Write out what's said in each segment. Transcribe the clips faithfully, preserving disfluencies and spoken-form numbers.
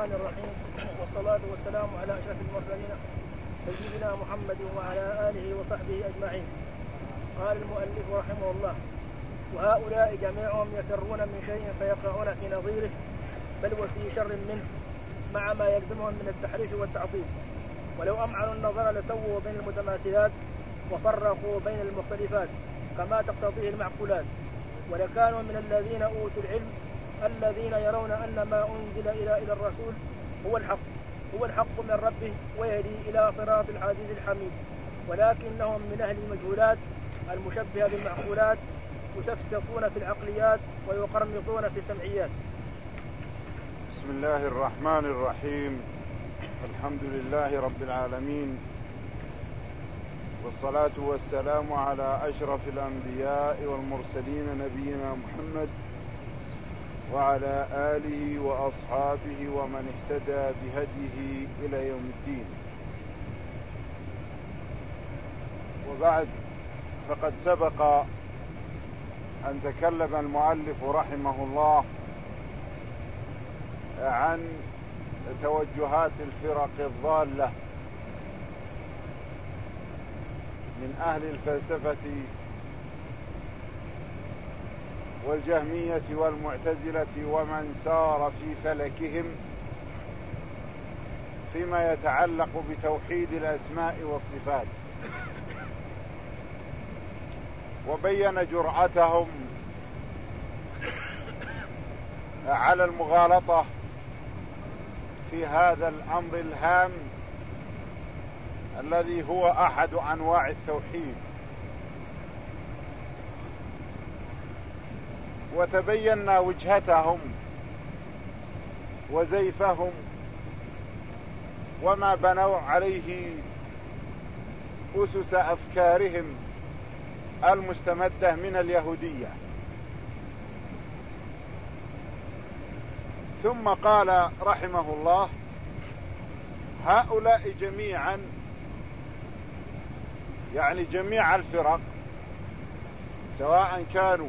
الرحمن الرحيم، والصلاة والسلام على أشرف المرسلين سيدنا محمد وعلى آله وصحبه أجمعين. قال المؤلف رحمه الله: وهؤلاء جميعهم يسرون من شيء فيقعون في نظيره بل وفي شر منه مع ما يلزمهم من التحريف والتعطيل. ولو أمعنوا النظر لسووا بين المتماثلات وفرقوا بين المختلفات كما تقتضيه المعقولات، ولكانوا من الذين أوتوا العلم الذين يرون أن ما أنزل إلى إلى الرسول هو الحق هو الحق من ربه ويهدي إلى صراط العزيز الحميد، ولكنهم من أهل المجهولات المشبهة بالمعقولات يسفسطون في العقليات ويقرمطون في السمعيات. بسم الله الرحمن الرحيم. الحمد لله رب العالمين، والصلاة والسلام على أشرف الأنبياء والمرسلين نبينا محمد وعلى آله وأصحابه ومن اهتدى بهديه إلى يوم الدين. وبعد، فقد سبق أن تكلم المؤلف رحمه الله عن توجهات الفرق الضالة من أهل الفلسفة والجهمية والمعتزلة ومن سار في فلكهم فيما يتعلق بتوحيد الأسماء والصفات، وبين جرأتهم على المغالطة في هذا الأمر الهام الذي هو أحد أنواع التوحيد. وتبينا وجهتهم وزيفهم وما بنوا عليه أسس أفكارهم المستمدة من اليهودية. ثم قال رحمه الله: هؤلاء جميعا، يعني جميع الفرق، سواء كانوا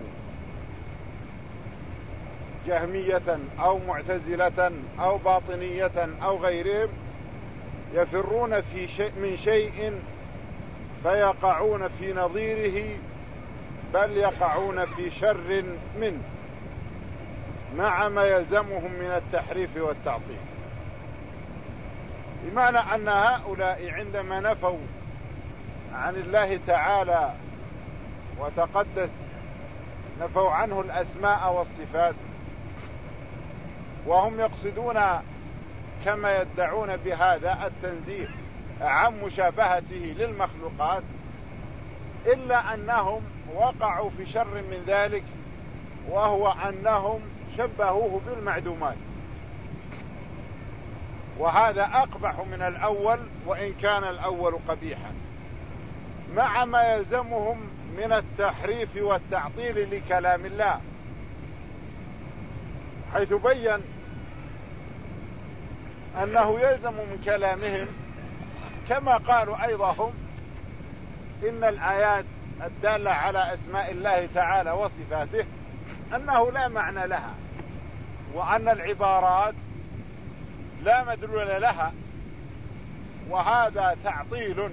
جهمية أو معتزلة أو باطنية أو غيرهم، يفرون في شيء من شيء فيقعون في نظيره بل يقعون في شر منه مع ما يلزمهم من التحريف والتعطيل. بمعنى أن هؤلاء عندما نفوا عن الله تعالى وتقدس، نفوا عنه الأسماء والصفات، وهم يقصدون كما يدعون بهذا التنزيه عن مشابهته للمخلوقات، إلا أنهم وقعوا في شر من ذلك، وهو أنهم شبهوه بالمعدومات، وهذا أقبح من الأول وإن كان الأول قبيحا، مع ما يلزمهم من التحريف والتعطيل لكلام الله، حيث بين أنه يلزم من كلامهم كما قالوا أيضا هم إن الآيات الدالة على أسماء الله تعالى وصفاته أنه لا معنى لها، وأن العبارات لا مدلول لها، وهذا تعطيل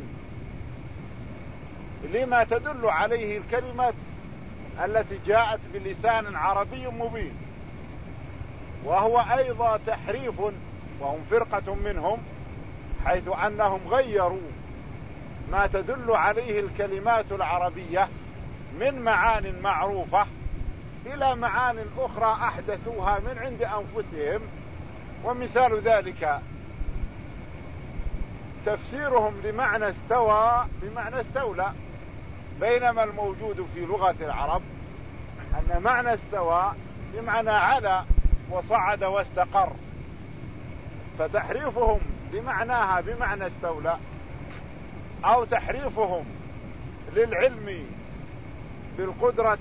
لما تدل عليه الكلمات التي جاءت بلسان عربي مبين، وهو أيضا تحريف، وهم فرقة منهم، حيث أنهم غيروا ما تدل عليه الكلمات العربية من معان معروفة إلى معان أخرى أحدثوها من عند أنفسهم. ومثال ذلك تفسيرهم لمعنى استوى بمعنى استولى، بينما الموجود في لغة العرب أن معنى استوى بمعنى على وصعد واستقر، فتحريفهم لمعناها بمعنى استولى، أو تحريفهم للعلم بالقدرة،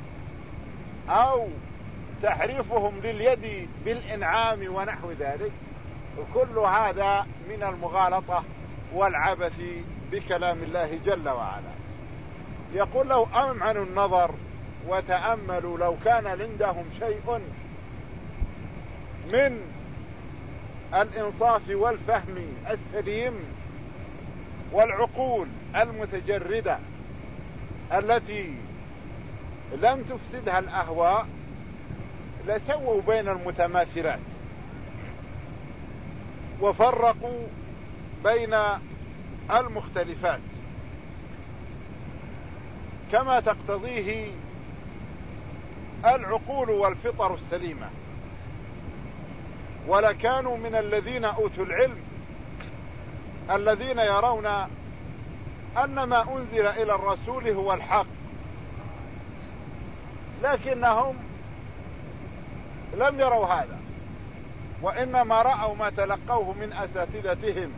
أو تحريفهم لليد بالإنعام ونحو ذلك، كل هذا من المغالطة والعبث بكلام الله جل وعلا. يقول: لو أمعنوا النظر وتأملوا، لو كان عندهم شيء من الإنصاف والفهم السليم والعقول المتجردة التي لم تفسدها الأهواء لسووا بين المتماثلات وفرقوا بين المختلفات كما تقتضيه العقول والفطر السليمة، ولكانوا من الذين أوتوا العلم الذين يرون أن ما أنزل إلى الرسول هو الحق، لكنهم لم يروا هذا، وإنما رأوا ما تلقوه من أساتذتهم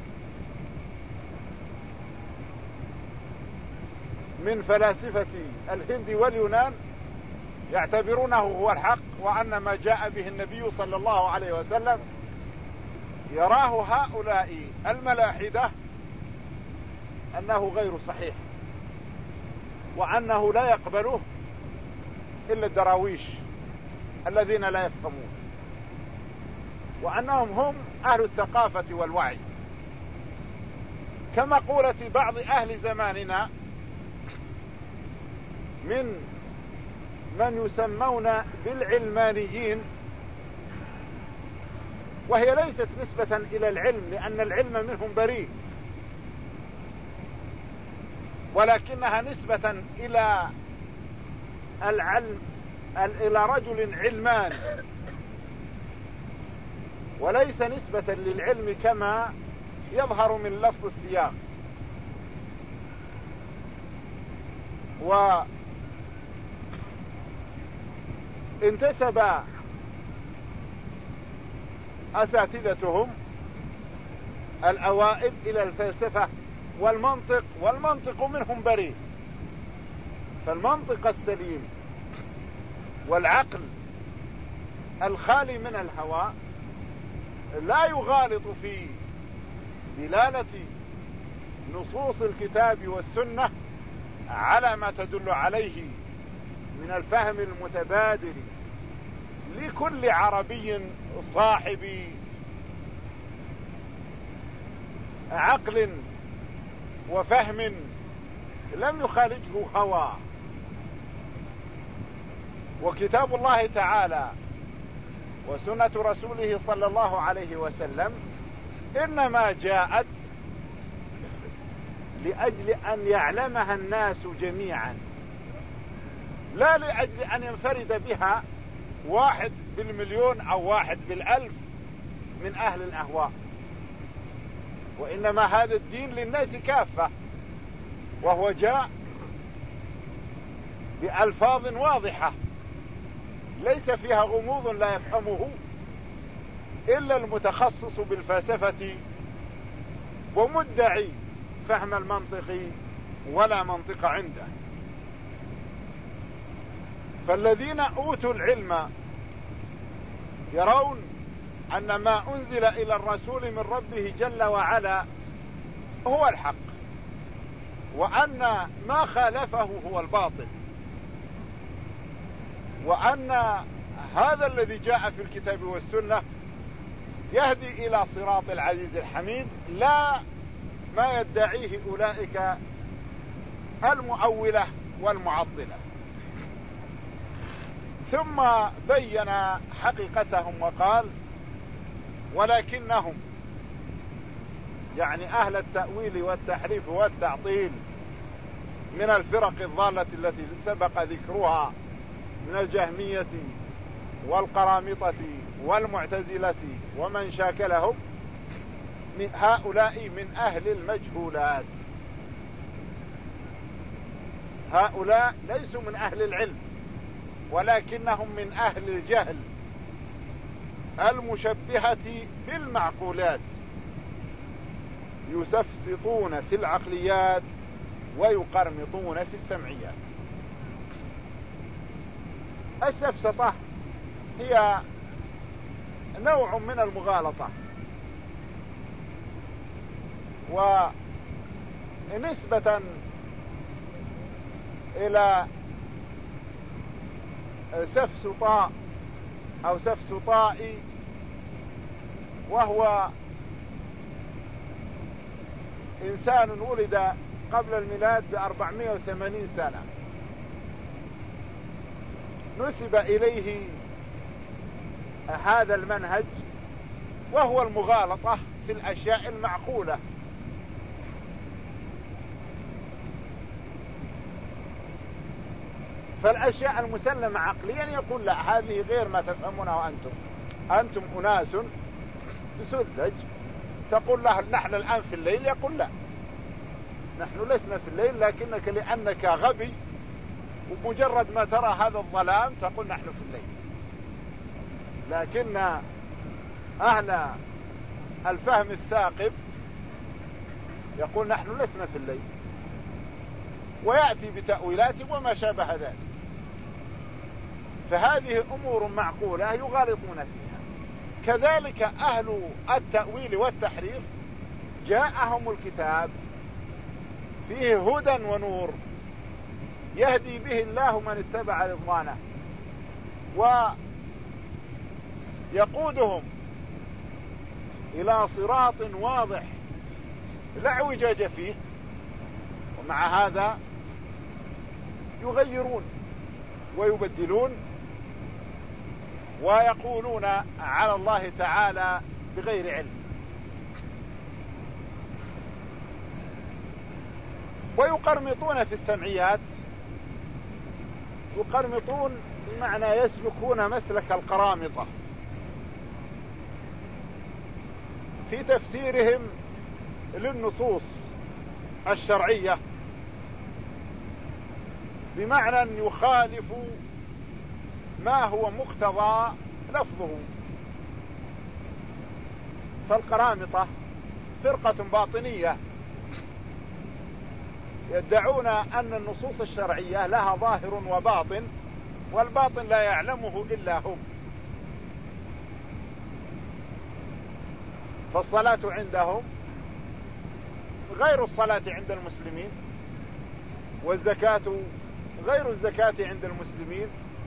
من فلاسفة الهند واليونان، يعتبرونه هو الحق، وأن ما جاء به النبي صلى الله عليه وسلم يراه هؤلاء الملاحدة أنه غير صحيح، وأنه لا يقبله إلا الدراويش الذين لا يفهمون، وأنهم هم أهل الثقافة والوعي، كمقولة بعض أهل زماننا من من يسمون بالعلمانيين، وهي ليست نسبة إلى العلم لأن العلم منهم بريء، ولكنها نسبة إلى العلم إلى رجل علمان، وليس نسبة للعلم كما يظهر من لفظ السياق. وانتسب أساتذتهم الأوائل إلى الفلسفة والمنطق، والمنطق منهم بريء، فالمنطق السليم والعقل الخالي من الهوى لا يغالط في دلالة نصوص الكتاب والسنة على ما تدل عليه من الفهم المتبادل لكل عربي صاحب عقل وفهم لم يخالجه هوى. وكتاب الله تعالى وسنة رسوله صلى الله عليه وسلم إنما جاءت لأجل أن يعلمها الناس جميعا، لا لأجل أن ينفرد بها واحد بالمليون أو واحد بالألف من أهل الأهواء، وإنما هذا الدين للناس كافة، وهو جاء بألفاظ واضحة ليس فيها غموض لا يفهمه إلا المتخصص بالفلسفة ومدعي فهم المنطق ولا منطق عنده. فالذين أوتوا العلم يرون أن ما أنزل إلى الرسول من ربه جل وعلا هو الحق، وأن ما خالفه هو الباطل، وأن هذا الذي جاء في الكتاب والسنة يهدي إلى صراط العزيز الحميد، لا ما يدعيه أولئك المؤولة والمعطلة. ثم بين حقيقتهم وقال: ولكنهم، يعني أهل التأويل والتحريف والتعطيل من الفرق الضالة التي سبق ذكرها من الجهمية والقرامطة والمعتزلة ومن شاكلهم، من هؤلاء من أهل المجهولات، هؤلاء ليسوا من أهل العلم ولكنهم من أهل الجهل المشبهة بالمعقولات، يسفسطون في العقليات ويقرمطون في السمعيات. السفسطة هي نوع من المغالطة، ونسبة إلى سفسطاء أو سفسطاء وهو إنسان ولد قبل الميلاد بأربعمائة وثمانين سنة، نسب إليه هذا المنهج، وهو المغالطة في الأشياء المعقولة. فالأشياء المسلمة عقليا يقول لا، هذه غير ما تفهمونها أنتم، أنتم أناس تسذج. تقول له نحن الآن في الليل، يقول لا، نحن لسنا في الليل، لكنك لأنك غبي ومجرد ما ترى هذا الظلام تقول نحن في الليل. لكن أهل الفهم الثاقب يقول نحن لسنا في الليل، ويأتي بتأويلات وما شابه ذلك. فهذه أمور معقولة يغالطون فيها. كذلك أهل التأويل والتحريف جاءهم الكتاب فيه هدى ونور يهدي به الله من اتبع رضوانه، ويقودهم إلى صراط واضح لا اعوجاج فيه، ومع هذا يغيرون ويبدلون ويقولون على الله تعالى بغير علم، ويقرمطون في السمعيات. يقرمطون بمعنى يسلكون مسلك القرامطة في تفسيرهم للنصوص الشرعية، بمعنى أن يخالفوا ما هو مقتضى لفظه. فالقرامطة فرقة باطنية يدعون أن النصوص الشرعية لها ظاهر وباطن، والباطن لا يعلمه إلا هم. فالصلاة عندهم غير الصلاة عند المسلمين، والزكاة غير الزكاة عند المسلمين،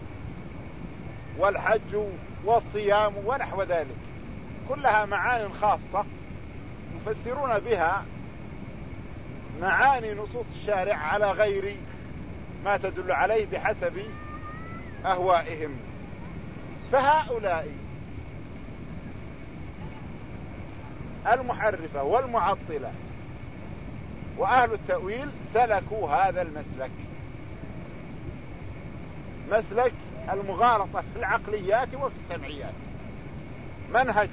والحج والصيام ونحو ذلك، كلها معان خاصة يفسرون بها معاني نصوص الشارع على غير ما تدل عليه بحسب أهوائهم. فهؤلاء المحرفة والمعطلة وأهل التأويل سلكوا هذا المسلك، مسلك المغالطة في العقليات وفي السمعيات، منهج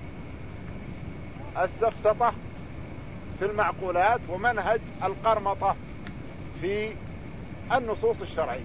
السفسطة في المعقولات ومنهج القرمطة في النصوص الشرعية.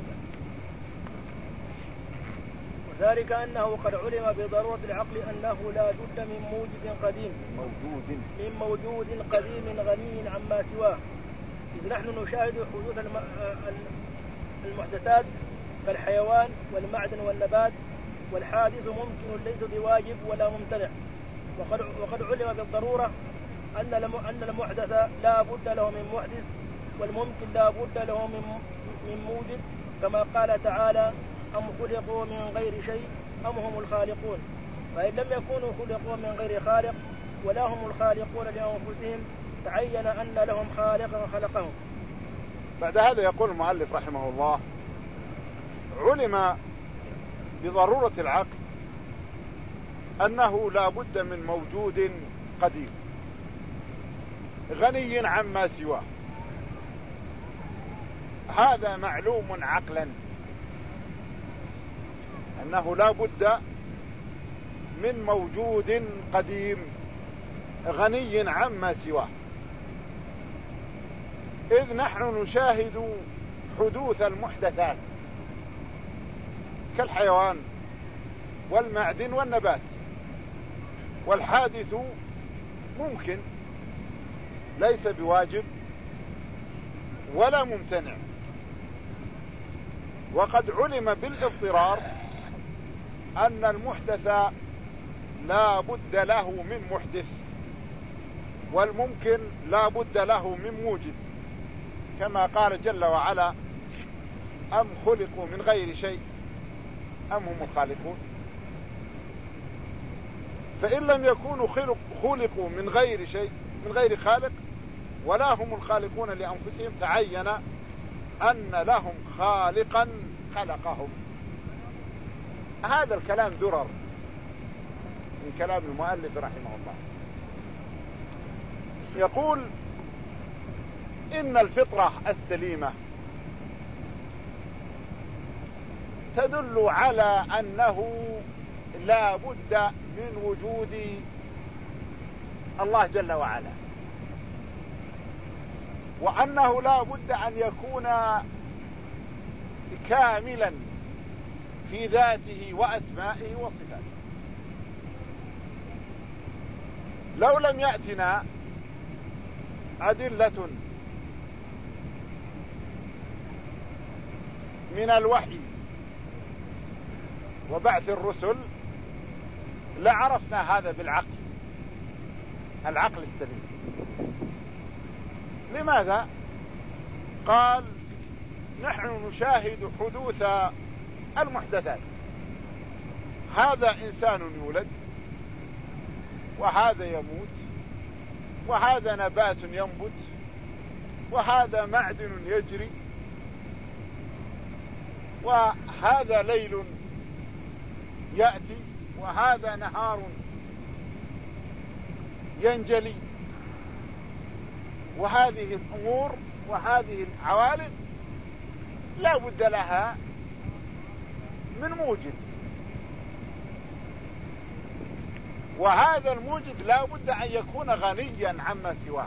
وذلك أنه قد علم بضرورة العقل أنه لا بد من موجود قديم موجود من موجود قديم غني عما سواه، إذ نحن نشاهد حدوث المحدثات كالحيوان والمعدن والنبات، والحادث ممكن ليس بواجب ولا ممتنع. وقد, وقد علم بالضرورة أن أن المحدث لا بد له من محدث، والممكن لا بد له من من موجد، كما قال تعالى: أم خلقوا من غير شيء أم هم الخالقون. فإن لم يكونوا خلقوا من غير خالق ولا هم الخالقون لأنفسهم، تعين أن لهم خالقا خلقهم. بعد هذا يقول المؤلف رحمه الله: علم بضرورة العقل أنه لا بد من موجود قديم غني عما سواه. هذا معلوم عقلا أنه لا بد من موجود قديم غني عما سواه، إذ نحن نشاهد حدوث المحدثات كالحيوان والمعدن والنبات، والحادث ممكن ليس بواجب ولا ممتنع. وقد علم بالاضطرار أن المحدث لا بد له من محدث، والممكن لا بد له من موجد، كما قال جل وعلا: أم خلقوا من غير شيء أم هم الخالقون. فإن لم يكونوا خلقوا من غير شيء، من غير خالق، ولا هم الخالقون لأنفسهم، تعين أن لهم خالقا خلقهم. هذا الكلام درر من كلام المؤلف رحمه الله. يقول إن الفطرة السليمة تدل على أنه لا بد من وجود الله جل وعلا، وأنه لا بد أن يكون كاملا في ذاته وأسمائه وصفاته. لو لم يأتنا أدلة من الوحي وبعث الرسل لعرفنا هذا بالعقل، العقل السليم. لماذا؟ قال نحن نشاهد حدوث المحدثات. هذا إنسان يولد، وهذا يموت، وهذا نبات ينبت، وهذا معدن يجري، وهذا ليل يأتي، وهذا نهار ينجلي. وهذه الأمور وهذه العوالم لا بد لها من موجد، وهذا الموجد لا بد أن يكون غنيا عما سواه.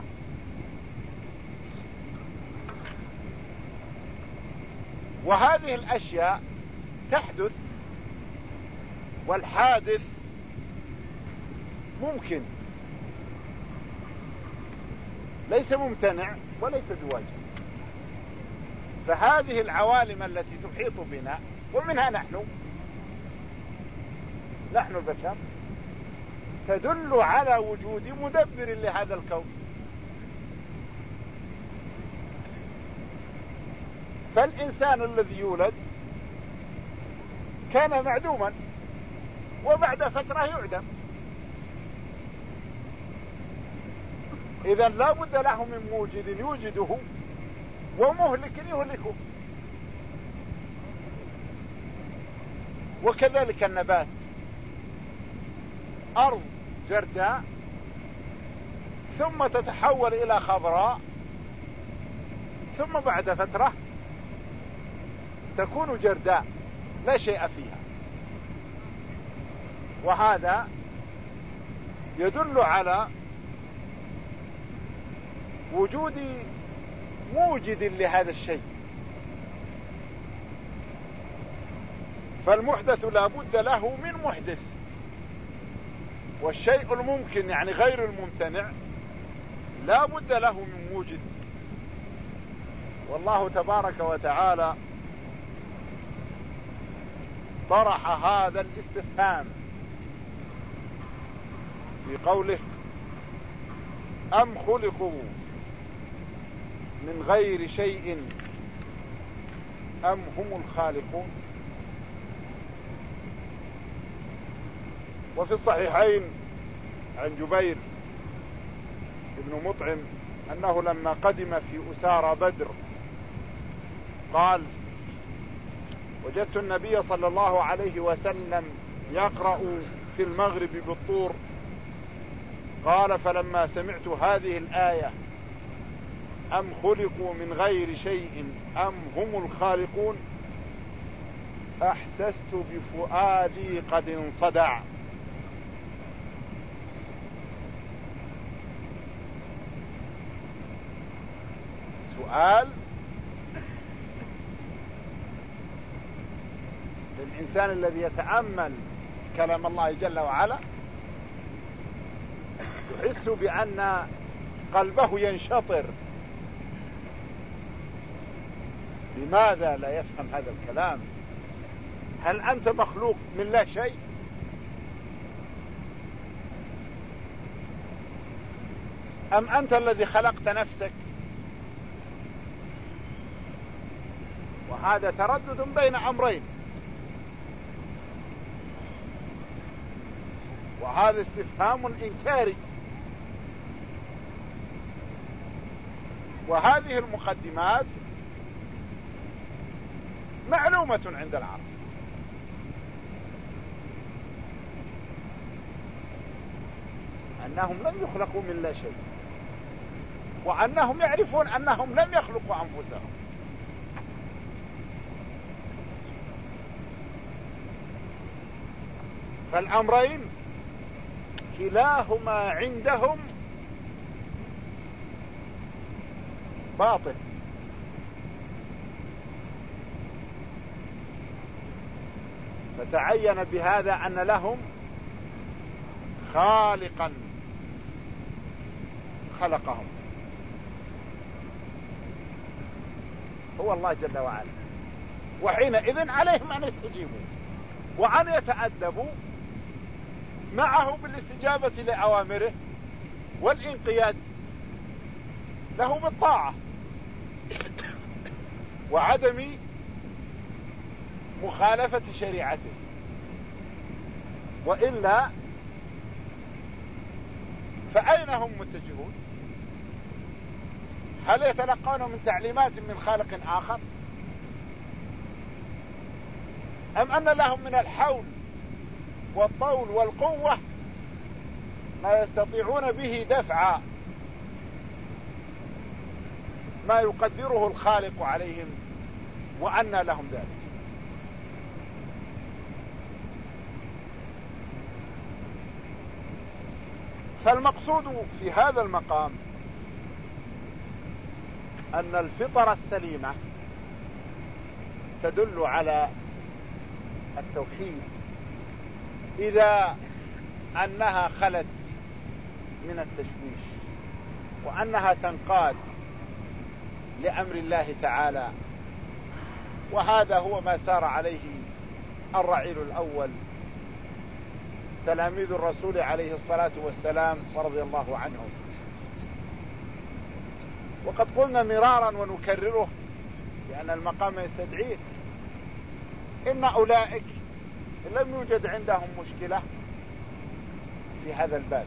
وهذه الأشياء تحدث، والحادث ممكن، ليس ممتنع وليس بواجب. فهذه العوالم التي تحيط بنا ومنها نحن نحن البشر تدل على وجود مدبر لهذا الكون. فالإنسان الذي يولد كان معدوما، وبعد فترة يعدم. إذن لا بد له من موجد يوجده ومهلك يهلكه. وكذلك النبات، أرض جرداء ثم تتحول إلى خضراء، ثم بعد فترة تكون جرداء لا شيء فيها. وهذا يدل على وجود موجد لهذا الشيء. فالمحدث لا بد له من محدث، والشيء الممكن يعني غير الممتنع لا بد له من موجد. والله تبارك وتعالى طرح هذا الاستفهام في قوله أم خلقوا من غير شيء أم هم الخالقون. وفي الصحيحين عن جبير بن مطعم أنه لما قدم في أسارى بدر قال وجدت النبي صلى الله عليه وسلم يقرأ في المغرب بالطور. قال فلما سمعت هذه الآية أم خلقوا من غير شيء أم هم الخالقون أحسست بفؤادي قد انصدع. سؤال للإنسان الذي يتأمل كلام الله جل وعلا، يحس بأن قلبه ينشطر. لماذا لا يفهم هذا الكلام؟ هل أنت مخلوق من لا شيء؟ أم أنت الذي خلقت نفسك؟ وهذا تردد بين أمرين. وهذا استفهام إنكاري. وهذه المقدمات معلومة عند العرب، أنهم لم يخلقوا من لا شيء، وأنهم يعرفون أنهم لم يخلقوا أنفسهم. فالأمرين كلاهما عندهم باطل. فتعين بهذا أن لهم خالقا خلقهم، هو الله جل وعلا، وحينئذ عليهم أن يستجيبوا وأن يتأدبوا معه بالاستجابة لأوامره والانقياد له بالطاعة وعدم مخالفة شريعته. وإلا فأين هم متجهون؟ هل يتلقون من تعليمات من خالق آخر، أم أن لهم من الحول والطول والقوة ما يستطيعون به دفع ما يقدره الخالق عليهم، وأن لهم ذلك؟ فالمقصود في هذا المقام أن الفطرة السليمة تدل على التوحيد إذا أنها خلت من التشويش، وأنها تنقاد لأمر الله تعالى. وهذا هو ما سار عليه الرعيل الأول تلاميذ الرسول عليه الصلاة والسلام ورضي الله عنهم. وقد قلنا مرارا ونكرره لأن المقام يستدعيه، إن أولئك لم يوجد عندهم مشكلة في هذا الباب،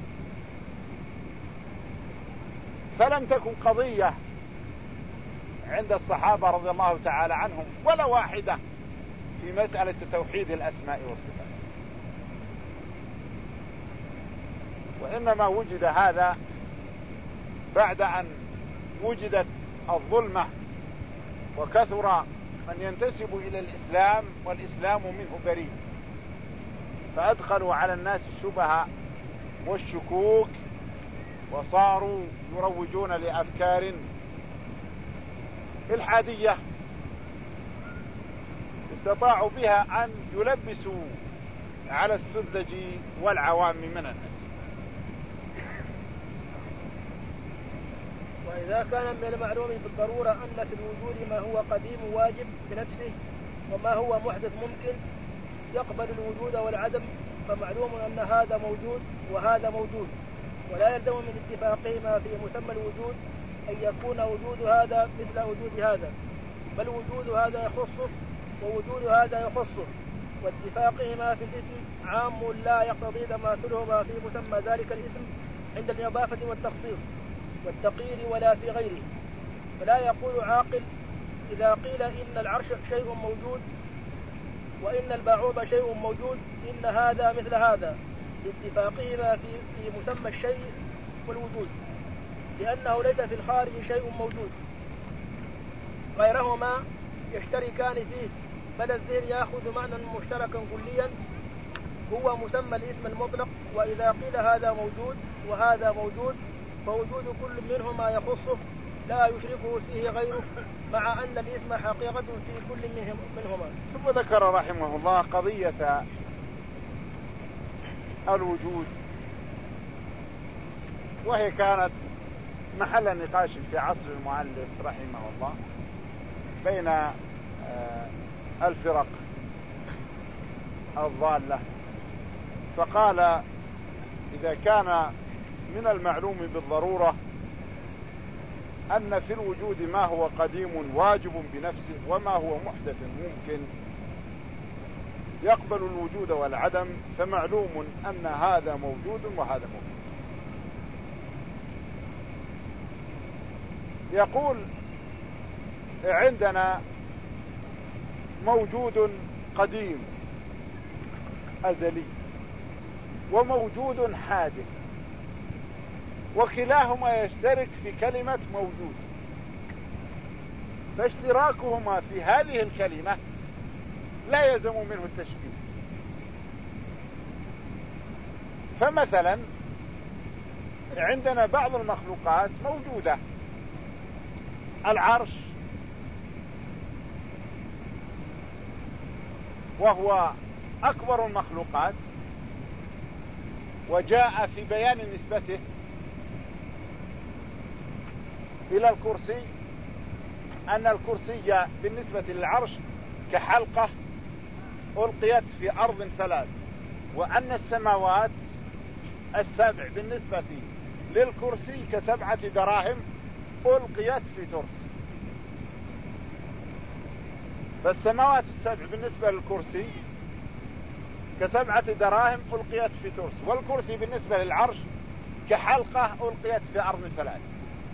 فلم تكن قضية عند الصحابة رضي الله تعالى عنهم ولا واحدة في مسألة توحيد الأسماء والصفات، وإنما وجد هذا بعد أن وجدت الظلمة وكثر من ينتسب إلى الإسلام والإسلام منه بريء، فأدخلوا على الناس الشبهة والشكوك وصاروا يروجون لأفكار الحادية استطاعوا بها أن يلبسوا على السذج والعوام من الناس. وإذا كان من المعلوم بالضرورة أن في الوجود ما هو قديم واجب بنفسه وما هو محدث ممكن يقبل الوجود والعدم، فمعلوم أن هذا موجود وهذا موجود، ولا يلزم من اتفاقهما في مسمى الوجود أن يكون وجود هذا مثل وجود هذا، بل وجود هذا يخصه ووجود هذا يخصه، واتفاقهما في الاسم عام لا يقتضي تماثلهما في مسمى ذلك الاسم عند الإضافة والتخصيص والتقييد ولا في غيره. فلا يقول عاقل إذا قيل إن العرش شيء موجود وإن البعوض شيء موجود إن هذا مثل هذا لاتفاقهما في, في مسمى الشيء والوجود، لأنه ليس في الخارج شيء موجود غيرهما يشتركان فيه، بل الذهن يأخذ معنى مشتركا كليا هو مسمى الاسم المطلق. وإذا قيل هذا موجود وهذا موجود فوجود كل منهما يخصه لا يشركه فيه غيره، مع أن الاسم حقيقة في كل منهما. ثم ذكر رحمه الله قضية الوجود، وهي كانت محل نقاش في عصر المؤلف رحمه الله بين الفرق الضالة، فقال إذا كان من المعلوم بالضرورة أن في الوجود ما هو قديم واجب بنفسه وما هو محدث ممكن، يقبل الوجود والعدم، فمعلوم أن هذا موجود وهذا موجود. يقول عندنا موجود قديم أزلي وموجود حادث، وكلاهما يشترك في كلمة موجود، فاشتراكهما في هذه الكلمة لا يلزم منه التشبيه. فمثلا عندنا بعض المخلوقات موجودة، العرش وهو أكبر المخلوقات، وجاء في بيان نسبته إلى الكرسي أن الكرسي بالنسبة للعرش كحلقة ألقيت في أرض ثلاث، وأن السماوات السبع بالنسبة للكرسي كسبعة دراهم ألقيت في ترس. فالسماوات السبع بالنسبة للكرسي كسبعة دراهم ألقيت في ترس، والكرسي بالنسبة للعرش كحلقة ألقيت في أرض ثلاث.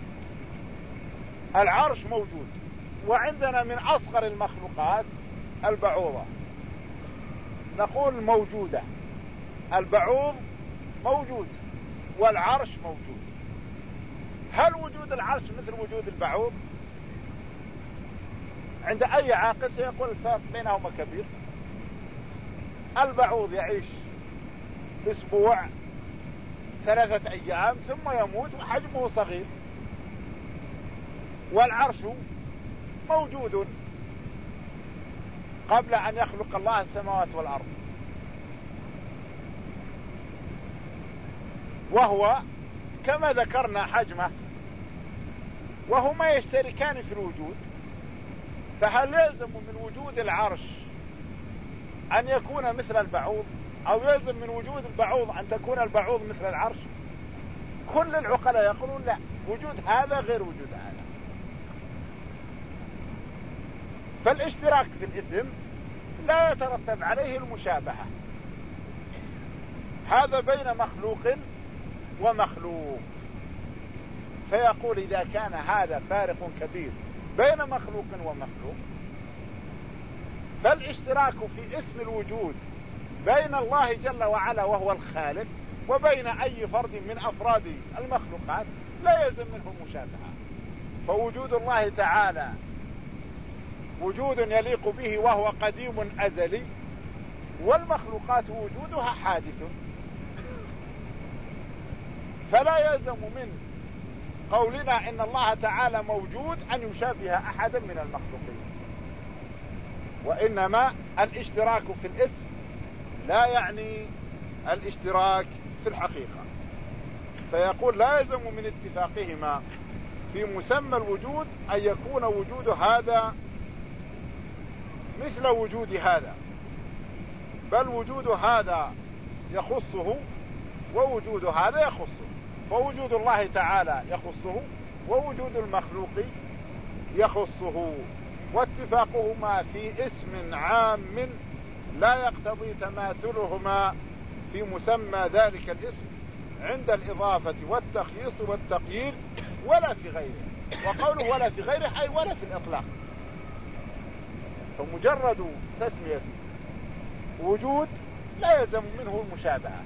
العرش موجود. وعندنا من أصغر المخلوقات البعوضة، نقول موجودة. البعوض موجود والعرش موجود. هل وجود العرش مثل وجود البعوض؟ عند أي عاقل سيقول الفرق بينهما كبير. البعوض يعيش أسبوع ثلاثة أيام ثم يموت وحجمه صغير، والعرش موجود قبل أن يخلق الله السماوات والأرض، وهو كما ذكرنا حجمه، وهما يشتركان في الوجود. فهل يلزم من وجود العرش أن يكون مثل البعوض، أو يلزم من وجود البعوض أن تكون البعوض مثل العرش؟ كل العقلاء يقولون لا، وجود هذا غير وجود هذا. فالاشتراك في الاسم لا يترتب عليه المشابهة، هذا بين مخلوق ومخلوق. فيقول إذا كان هذا فارق كبير بين مخلوق ومخلوق، فالاشتراك في اسم الوجود بين الله جل وعلا وهو الخالق وبين أي فرد من أفراد المخلوقات لا يلزم منه المشابهة. فوجود الله تعالى وجود يليق به وهو قديم أزلي، والمخلوقات وجودها حادث، فلا يلزم من قولنا إن الله تعالى موجود أن يشابه أحدا من المخلوقين. وإنما الاشتراك في الاسم لا يعني الاشتراك في الحقيقة. فيقول لا يلزم من اتفاقهما في مسمى الوجود أن يكون وجود هذا مثل وجود هذا، بل وجود هذا يخصه ووجود هذا يخصه. فوجود الله تعالى يخصه ووجود المخلوق يخصه، واتفاقهما في اسم عام لا يقتضي تماثلهما في مسمى ذلك الاسم عند الإضافة والتخييص والتقييد ولا في غيره. وقوله ولا في غيره أي ولا في الإطلاق. فمجرد تسمية وجود لا يلزم منه المشابهة.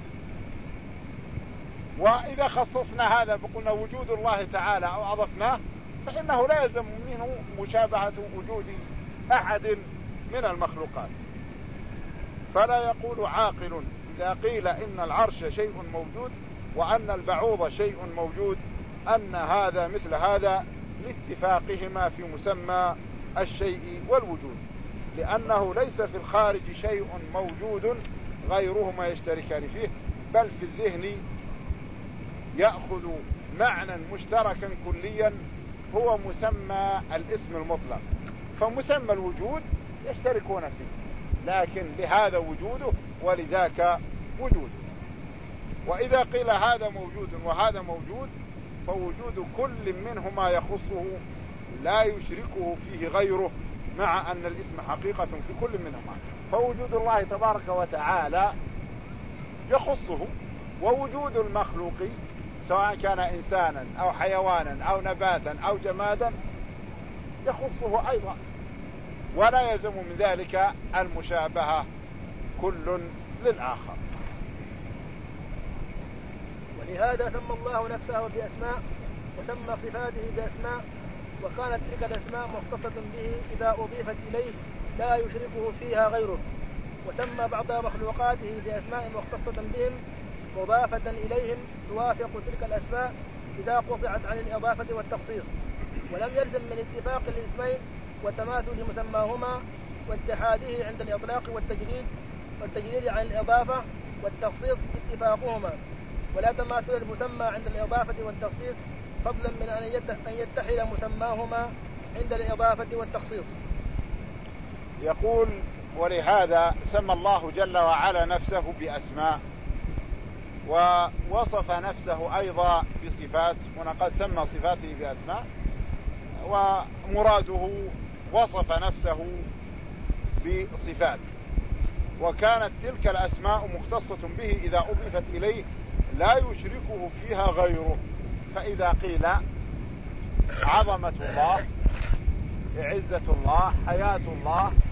وإذا خصصنا هذا بقولنا وجود الله تعالى أو أضفناه، فإنه لا يلزم منه مشابهة وجود أحد من المخلوقات. فلا يقول عاقل إذا قيل إن العرش شيء موجود وأن البعوض شيء موجود أن هذا مثل هذا لاتفاقهما في مسمى الشيء والوجود، لأنه ليس في الخارج شيء موجود غيرهما يشتركان فيه، بل في الذهن يأخذ معنى مشتركا كليا هو مسمى الاسم المطلق. فمسمى الوجود يشتركون فيه، لكن لهذا وجوده ولذاك وجوده. وإذا قيل هذا موجود وهذا موجود فوجود كل منهما يخصه لا يشركه فيه غيره مع أن الاسم حقيقة في كل منهما. فوجود الله تبارك وتعالى يخصه، ووجود المخلوق سواء كان إنسانا أو حيوانا أو نباتا أو جمادا يخصه أيضا، ولا يلزم من ذلك المشابهة كل للآخر. ولهذا سمى الله نفسه بأسماء وسمى صفاته بأسماء، وكانت تلك الأسماء مختصة به إذا أضيفت إليه لا يشركه فيها غيره، وسمى بعض مخلوقاته بأسماء مختصة بهم مضافة إليهم توافق تلك الأسماء إذا قطعت عن الإضافة والتخصيص، ولم يلزم من اتفاق الاسمين وتماثل مسماهما واتحاده عند الإطلاق والتجريد والتجريد عن الإضافة والتخصيص اتفاقهما، ولا تماثل المسمى عند الإضافة والتخصيص فضلا من أن يتحد مسماهما عند الإضافة والتخصيص. يقول: ولهذا سمى الله جل وعلا نفسه بأسماء، ووصف نفسه أيضا بصفات، ولقد سمى صفاته بأسماء، ومراده وصف نفسه بصفات، وكانت تلك الأسماء مختصة به إذا أضيفت إليه لا يشركه فيها غيره. فإذا قيل عظمة الله، عزة الله، حياة الله،